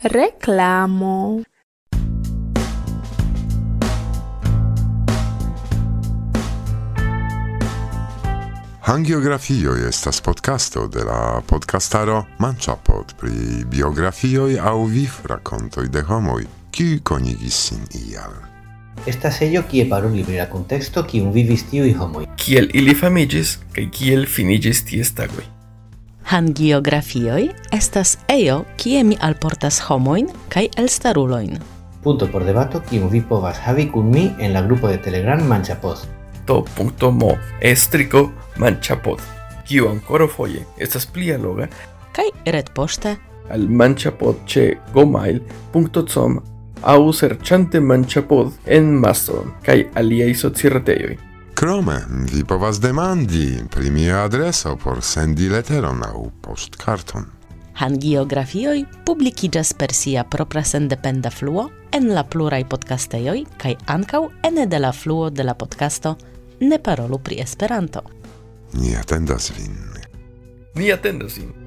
Reklamo. Hangiografioj estas podcasto de la podcastaro Manĉapod pri biografioj aŭ vivrakontoj de homoj, kiuj konigis sin ial. Estas ello kie paroli pri la konteksto kiun vivis tiuj homoj. Kiel ili famiĝis kaj kiel finiĝis ties tagoj. Hangiografioj estas ejo kie mi alportas homojn kaj elstarulojn. Punto por debato kiun vi povas havi kun mi en la grupo de Telegram Manĉapod. to.mo/Manĉapod, kiu ankoraŭfoje estas pli alloga, Kaj retpoŝte al Manĉapod ĉe gmail.com aŭ serĉante Manĉapod en Mastodon kaj aliaj sociretejoj. Krome, vi povas demandi pri mia adreso por sendi leteron aŭ poŝtkarton. hangiografioj publikiĝas per sia propra sendependa fluo en la pluraj podcastejoj kaj ankaŭ ene de la fluo de la podcasto Ne parolu pri Esperanto. Ni atendas vin. Ni atendas vin.